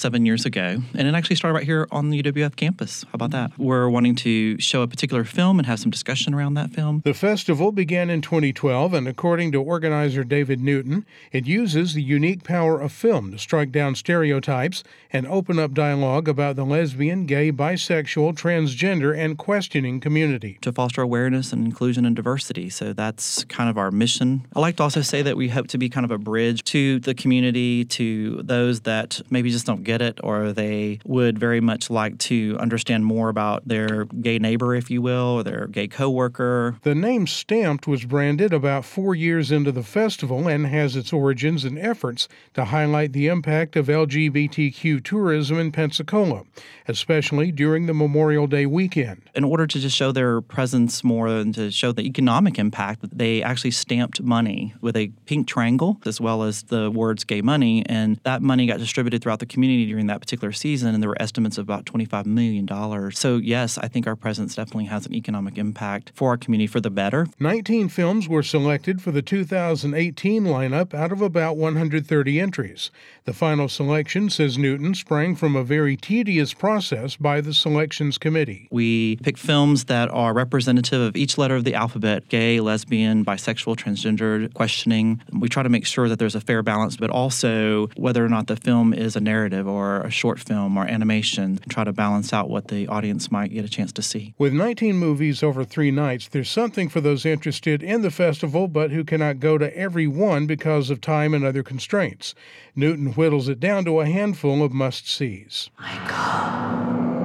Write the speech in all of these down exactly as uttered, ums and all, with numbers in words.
seven years ago, and it actually started right here on the U W F campus. How about that? We're wanting to show a particular film and have some discussion around that film. The festival began in twenty twelve, and according to organizer David Newton, it uses the unique power of film to strike down stereotypes and open up dialogue about the lesbian, gay, bisexual, transgender, and questioning community. To foster awareness and inclusion and diversity. So that's kind of our mission. I like to also say that we hope to be kind of a bridge to the community, to those that maybe just don't get it, or they would very much like to understand more about their gay neighbor, if you will, or their gay coworker. The name Stamped was branded about four years into the festival and has its origins in efforts to highlight the impact of L G B T Q tourism in Pensacola, especially during the Memorial Day weekend. In order to just show their presence more and to show the economic impact, they actually stamped money with a pink triangle as well as the words gay money, and that money got distributed throughout the community during that particular season, and there were estimates of about twenty-five million dollars. So yes, I think our presence definitely has an economic impact for our community for the better. nineteen films were selected for the two thousand eighteen lineup out of about one hundred thirty entries. The final selection, says Newton, sprang from a very tedious process by the selections committee. We pick films that are representative of each letter of the alphabet: gay, lesbian, bisexual, transgender, questioning. We try to make sure that there's a fair balance, but also whether or not the film is a narrative or a short film or animation, try to balance out what the audience might get a chance to see. With nineteen movies over three nights, there's something for those interested in the festival but who cannot go to every one because of time and other constraints. Newton whittles it down to a handful of must-sees. Michael,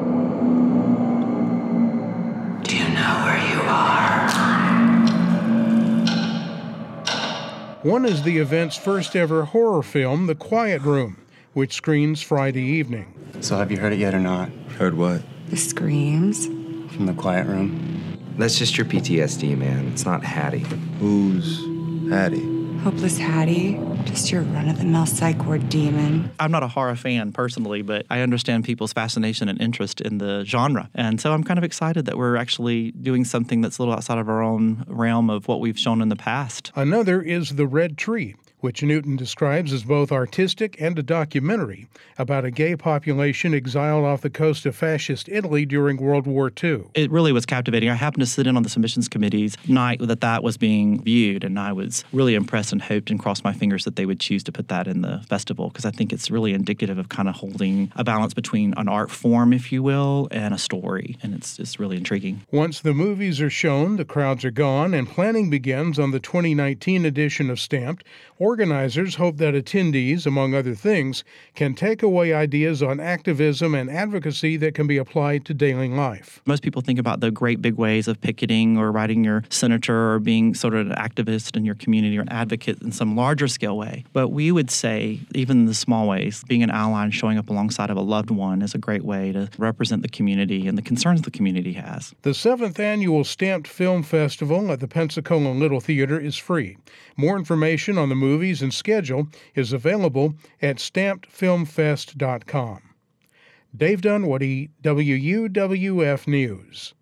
do you know where you are? One is the event's first ever horror film, The Quiet Room, which screens Friday evening. So have you heard it yet or not? Heard what? The screams. From The Quiet Room? That's just your P T S D, man. It's not Hattie. Who's Hattie? Hopeless Hattie. Just your run-of-the-mill psych ward demon. I'm not a horror fan personally, but I understand people's fascination and interest in the genre. And so I'm kind of excited that we're actually doing something that's a little outside of our own realm of what we've shown in the past. Another is The Red Tree, which Newton describes as both artistic and a documentary about a gay population exiled off the coast of fascist Italy during World War Two. It really was captivating. I happened to sit in on the submissions committee's night that that was being viewed, and I was really impressed and hoped and crossed my fingers that they would choose to put that in the festival, because I think it's really indicative of kind of holding a balance between an art form, if you will, and a story, and it's, it's really intriguing. Once the movies are shown, the crowds are gone, and planning begins on the twenty nineteen edition of Stamped. Organizers hope that attendees, among other things, can take away ideas on activism and advocacy that can be applied to daily life. Most people think about the great big ways of picketing or writing your senator or being sort of an activist in your community or an advocate in some larger scale way. But we would say, even in the small ways, being an ally and showing up alongside of a loved one is a great way to represent the community and the concerns the community has. The seventh annual Stamped Film Festival at the Pensacola Little Theater is free. More information on the movies and schedule is available at stamped film fest dot com. Dave Dunwoody, W U W F News.